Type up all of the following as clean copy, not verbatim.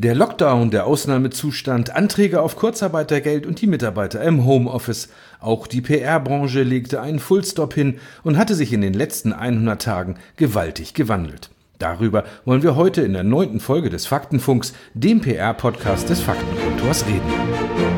Der Lockdown, der Ausnahmezustand, Anträge auf Kurzarbeitergeld und die Mitarbeiter im Homeoffice. Auch die PR-Branche legte einen Fullstop hin und hatte sich in den letzten 100 Tagen gewaltig gewandelt. Darüber wollen wir heute in der 9. Folge des Faktenfunks, dem PR-Podcast des Faktenkontors, reden.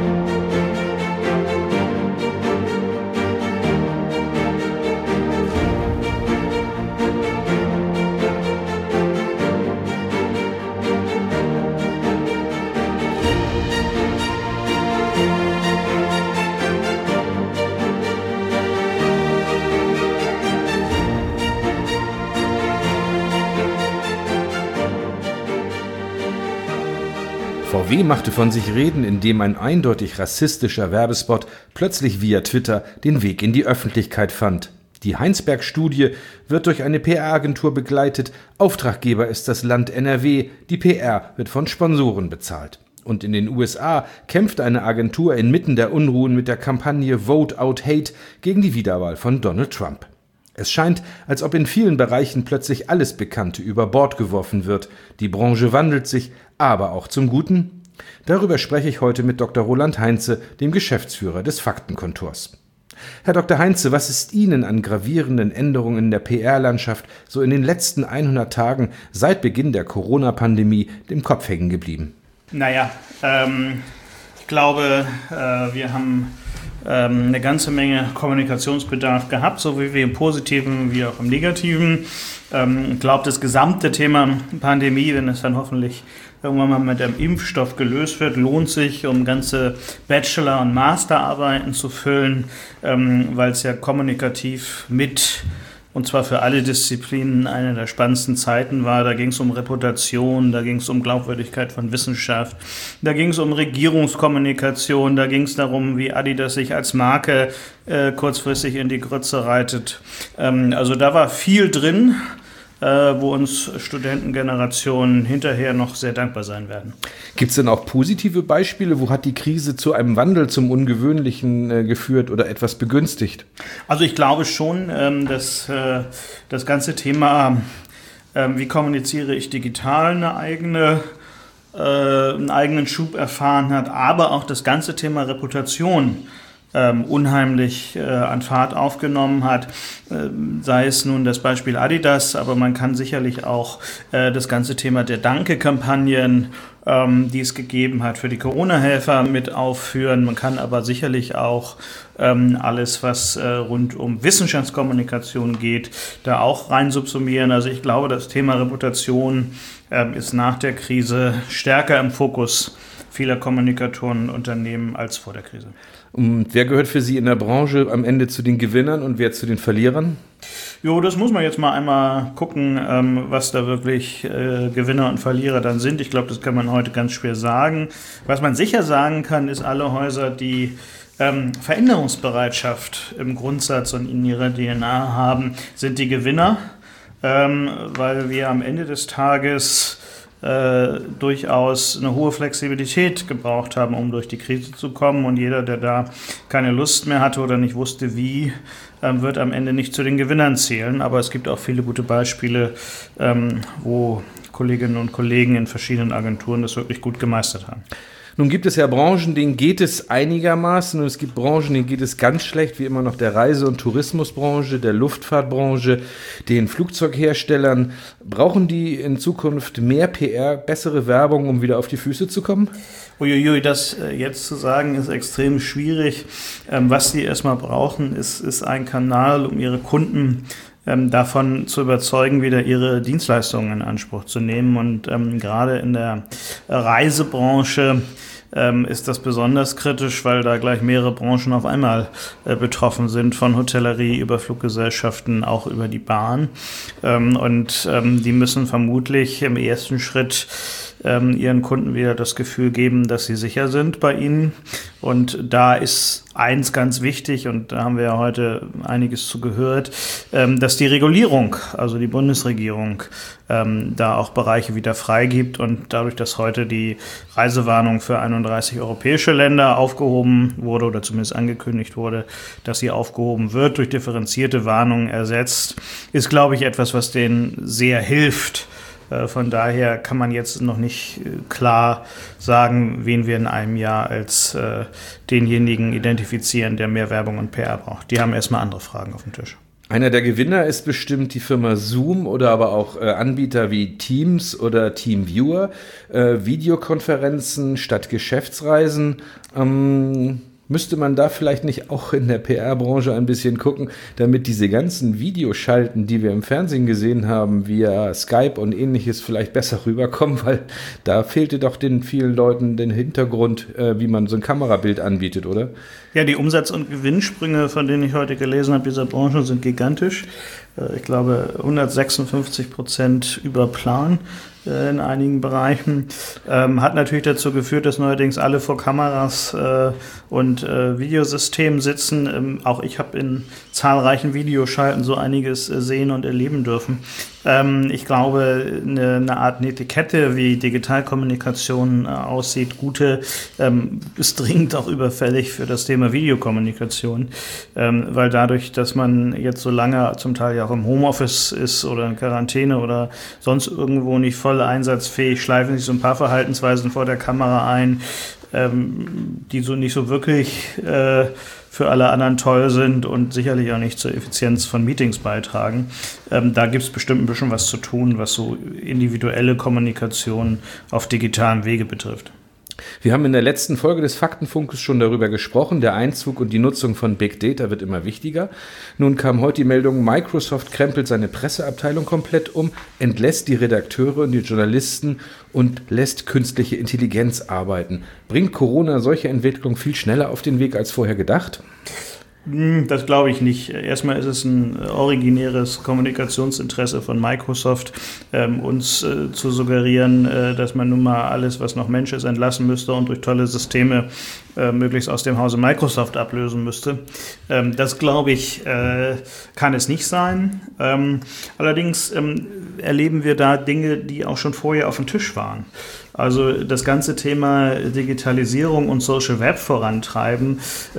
VW machte von sich reden, indem ein eindeutig rassistischer Werbespot plötzlich via Twitter den Weg in die Öffentlichkeit fand. Die Heinsberg-Studie wird durch eine PR-Agentur begleitet, Auftraggeber ist das Land NRW, die PR wird von Sponsoren bezahlt. Und in den USA kämpfte eine Agentur inmitten der Unruhen mit der Kampagne Vote Out Hate gegen die Wiederwahl von Donald Trump. Es scheint, als ob in vielen Bereichen plötzlich alles Bekannte über Bord geworfen wird. Die Branche wandelt sich, aber auch zum Guten? Darüber spreche ich heute mit Dr. Roland Heinze, dem Geschäftsführer des Faktenkontors. Herr Dr. Heinze, was ist Ihnen an gravierenden Änderungen in der PR-Landschaft so in den letzten 100 Tagen seit Beginn der Corona-Pandemie im Kopf hängen geblieben? Ich glaube, wir haben eine ganze Menge Kommunikationsbedarf gehabt, so wie im Positiven wie auch im Negativen. Ich glaube, das gesamte Thema Pandemie, wenn es dann hoffentlich irgendwann mal mit dem Impfstoff gelöst wird, lohnt sich, um ganze Bachelor- und Masterarbeiten zu füllen, weil es ja kommunikativ und zwar für alle Disziplinen eine der spannendsten Zeiten war. Da ging es um Reputation, da ging es um Glaubwürdigkeit von Wissenschaft, da ging es um Regierungskommunikation, da ging es darum, wie Adidas sich als Marke kurzfristig in die Grütze reitet. Also da war viel drin, wo uns Studentengenerationen hinterher noch sehr dankbar sein werden. Gibt es denn auch positive Beispiele? Wo hat die Krise zu einem Wandel zum Ungewöhnlichen geführt oder etwas begünstigt? Also ich glaube schon, dass das ganze Thema, wie kommuniziere ich digital, einen eigenen Schub erfahren hat, aber auch das ganze Thema Reputation unheimlich an Fahrt aufgenommen hat, sei es nun das Beispiel Adidas, aber man kann sicherlich auch das ganze Thema der Danke-Kampagnen, die es gegeben hat, für die Corona-Helfer mit aufführen. Man kann aber sicherlich auch alles, was rund um Wissenschaftskommunikation geht, da auch rein subsumieren. Also ich glaube, das Thema Reputation ist nach der Krise stärker im Fokus vieler Kommunikatoren und Unternehmen als vor der Krise. Und wer gehört für Sie in der Branche am Ende zu den Gewinnern und wer zu den Verlierern? Jo, das muss man jetzt mal einmal gucken, was da wirklich Gewinner und Verlierer dann sind. Ich glaube, das kann man heute ganz schwer sagen. Was man sicher sagen kann, ist, alle Häuser, die Veränderungsbereitschaft im Grundsatz und in ihrer DNA haben, sind die Gewinner, weil wir am Ende des Tages durchaus eine hohe Flexibilität gebraucht haben, um durch die Krise zu kommen. Und jeder, der da keine Lust mehr hatte oder nicht wusste, wie, wird am Ende nicht zu den Gewinnern zählen. Aber es gibt auch viele gute Beispiele, wo Kolleginnen und Kollegen in verschiedenen Agenturen das wirklich gut gemeistert haben. Nun gibt es ja Branchen, denen geht es einigermaßen und es gibt Branchen, denen geht es ganz schlecht, wie immer noch der Reise- und Tourismusbranche, der Luftfahrtbranche, den Flugzeugherstellern. Brauchen die in Zukunft mehr PR, bessere Werbung, um wieder auf die Füße zu kommen? Uiuiui, das jetzt zu sagen, ist extrem schwierig. Was sie erstmal brauchen, ist ein Kanal, um ihre Kunden davon zu überzeugen, wieder ihre Dienstleistungen in Anspruch zu nehmen. Und gerade in der Reisebranche ist das besonders kritisch, weil da gleich mehrere Branchen auf einmal betroffen sind, von Hotellerie über Fluggesellschaften, auch über die Bahn. Und die müssen vermutlich im ersten Schritt ihren Kunden wieder das Gefühl geben, dass sie sicher sind bei ihnen. Und da ist eins ganz wichtig, und da haben wir ja heute einiges zu gehört, dass die Regulierung, also die Bundesregierung, da auch Bereiche wieder freigibt. Und dadurch, dass heute die Reisewarnung für 31 europäische Länder aufgehoben wurde oder zumindest angekündigt wurde, dass sie aufgehoben wird, durch differenzierte Warnungen ersetzt, ist, glaube ich, etwas, was denen sehr hilft, Von daher kann man jetzt noch nicht klar sagen, wen wir in einem Jahr als denjenigen identifizieren, der mehr Werbung und PR braucht. Die haben erstmal andere Fragen auf dem Tisch. Einer der Gewinner ist bestimmt die Firma Zoom oder aber auch Anbieter wie Teams oder TeamViewer, Videokonferenzen statt Geschäftsreisen. Müsste man da vielleicht nicht auch in der PR-Branche ein bisschen gucken, damit diese ganzen Videoschalten, die wir im Fernsehen gesehen haben, via Skype und ähnliches, vielleicht besser rüberkommen, weil da fehlte doch den vielen Leuten den Hintergrund, wie man so ein Kamerabild anbietet, oder? Ja, die Umsatz- und Gewinnsprünge, von denen ich heute gelesen habe, dieser Branche sind gigantisch. Ich glaube 156% über Plan in einigen Bereichen. Hat natürlich dazu geführt, dass neuerdings alle vor Kameras und Videosystemen sitzen. Auch ich habe in zahlreichen Videoschalten so einiges sehen und erleben dürfen. Ich glaube, eine Art Netiquette, wie Digitalkommunikation aussieht, gute, ist dringend auch überfällig für das Thema Videokommunikation, weil dadurch, dass man jetzt so lange zum Teil ja auch im Homeoffice ist oder in Quarantäne oder sonst irgendwo nicht voll einsatzfähig, schleifen sich so ein paar Verhaltensweisen vor der Kamera ein, die so nicht so wirklich für alle anderen toll sind und sicherlich auch nicht zur Effizienz von Meetings beitragen. Da gibt es bestimmt ein bisschen was zu tun, was so individuelle Kommunikation auf digitalem Wege betrifft. Wir haben in der letzten Folge des Faktenfunkes schon darüber gesprochen, der Einzug und die Nutzung von Big Data wird immer wichtiger. Nun kam heute die Meldung, Microsoft krempelt seine Presseabteilung komplett um, entlässt die Redakteure und die Journalisten und lässt künstliche Intelligenz arbeiten. Bringt Corona solche Entwicklung viel schneller auf den Weg als vorher gedacht? Das glaube ich nicht. Erstmal ist es ein originäres Kommunikationsinteresse von Microsoft, uns zu suggerieren, dass man nun mal alles, was noch Mensch ist, entlassen müsste und durch tolle Systeme möglichst aus dem Hause Microsoft ablösen müsste. Das, glaube ich, kann es nicht sein. Allerdings erleben wir da Dinge, die auch schon vorher auf dem Tisch waren. Also das ganze Thema Digitalisierung und Social Web vorantreiben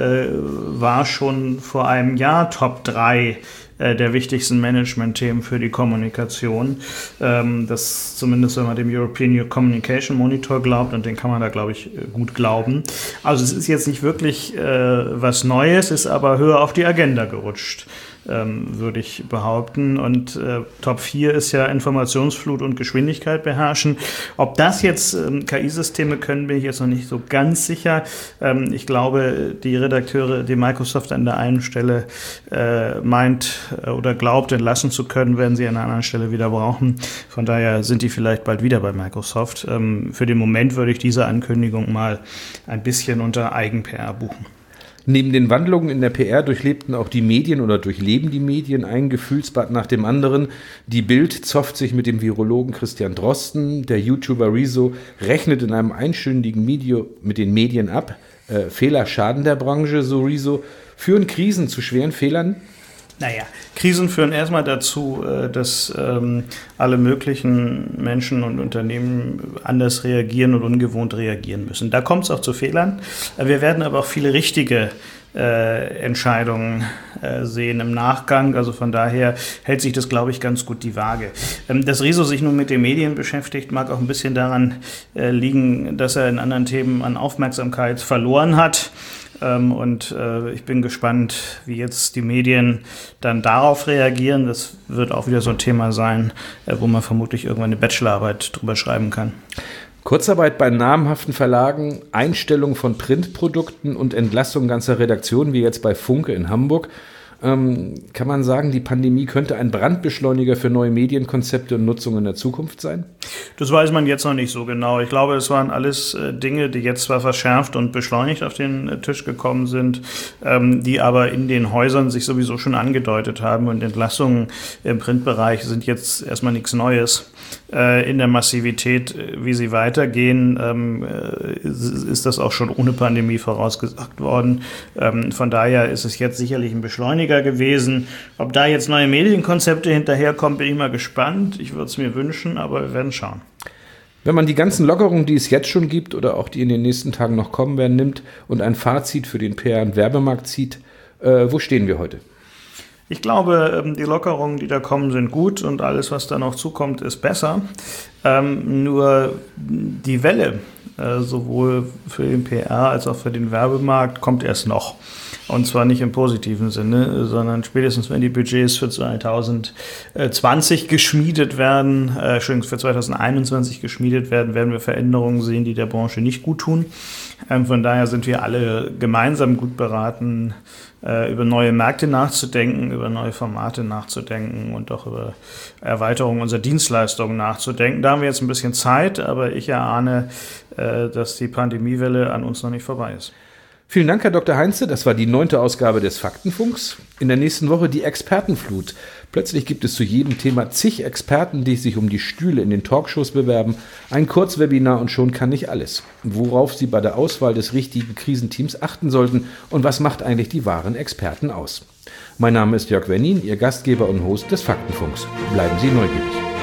war schon vor einem Jahr Top 3 der wichtigsten Management-Themen für die Kommunikation. Das zumindest, wenn man dem European Communication Monitor glaubt, und den kann man da, glaube ich, gut glauben. Also es ist jetzt nicht wirklich was Neues, ist aber höher auf die Agenda gerutscht, würde ich behaupten. Und Top 4 ist ja Informationsflut und Geschwindigkeit beherrschen. Ob das jetzt KI-Systeme können, bin ich jetzt noch nicht so ganz sicher. Ich glaube, die Redakteure, die Microsoft an der einen Stelle meint oder glaubt, entlassen zu können, werden sie an einer anderen Stelle wieder brauchen. Von daher sind die vielleicht bald wieder bei Microsoft. Für den Moment würde ich diese Ankündigung mal ein bisschen unter Eigen-PR buchen. Neben den Wandlungen in der PR durchleben die Medien ein Gefühlsbad nach dem anderen. Die Bild zofft sich mit dem Virologen Christian Drosten. Der YouTuber Rezo rechnet in einem einstündigen Video mit den Medien ab. Fehler schaden der Branche, so Rezo. Führen Krisen zu schweren Fehlern? Naja, Krisen führen erstmal dazu, dass alle möglichen Menschen und Unternehmen anders reagieren und ungewohnt reagieren müssen. Da kommt es auch zu Fehlern. Wir werden aber auch viele richtige Entscheidungen sehen im Nachgang. Also von daher hält sich das, glaube ich, ganz gut die Waage. Dass Rezo sich nun mit den Medien beschäftigt, mag auch ein bisschen daran liegen, dass er in anderen Themen an Aufmerksamkeit verloren hat. Und ich bin gespannt, wie jetzt die Medien dann darauf reagieren. Das wird auch wieder so ein Thema sein, wo man vermutlich irgendwann eine Bachelorarbeit drüber schreiben kann. Kurzarbeit bei namhaften Verlagen, Einstellung von Printprodukten und Entlassung ganzer Redaktionen, wie jetzt bei Funke in Hamburg. Kann man sagen, die Pandemie könnte ein Brandbeschleuniger für neue Medienkonzepte und Nutzung in der Zukunft sein? Das weiß man jetzt noch nicht so genau. Ich glaube, es waren alles Dinge, die jetzt zwar verschärft und beschleunigt auf den Tisch gekommen sind, die aber in den Häusern sich sowieso schon angedeutet haben. Und Entlassungen im Printbereich sind jetzt erstmal nichts Neues. In der Massivität, wie sie weitergehen, ist das auch schon ohne Pandemie vorausgesagt worden. Von daher ist es jetzt sicherlich ein Beschleuniger gewesen. Ob da jetzt neue Medienkonzepte hinterherkommen, bin ich mal gespannt. Ich würde es mir wünschen, aber wir werden schauen. Wenn man die ganzen Lockerungen, die es jetzt schon gibt oder auch die in den nächsten Tagen noch kommen werden, nimmt und ein Fazit für den PR- und Werbemarkt zieht, wo stehen wir heute? Ich glaube, die Lockerungen, die da kommen, sind gut und alles, was da noch zukommt, ist besser. Nur die Welle, sowohl für den PR als auch für den Werbemarkt, kommt erst noch. Und zwar nicht im positiven Sinne, sondern spätestens, wenn die Budgets für 2020 geschmiedet werden, für 2021 geschmiedet werden, werden wir Veränderungen sehen, die der Branche nicht gut tun. Von daher sind wir alle gemeinsam gut beraten, über neue Märkte nachzudenken, über neue Formate nachzudenken und auch über Erweiterung unserer Dienstleistungen nachzudenken. Da haben wir jetzt ein bisschen Zeit, aber ich erahne, dass die Pandemiewelle an uns noch nicht vorbei ist. Vielen Dank, Herr Dr. Heinze. Das war die 9. Ausgabe des Faktenfunks. In der nächsten Woche die Expertenflut. Plötzlich gibt es zu jedem Thema zig Experten, die sich um die Stühle in den Talkshows bewerben. Ein Kurzwebinar und schon kann nicht alles. Worauf Sie bei der Auswahl des richtigen Krisenteams achten sollten und was macht eigentlich die wahren Experten aus. Mein Name ist Jörg Wernin, Ihr Gastgeber und Host des Faktenfunks. Bleiben Sie neugierig.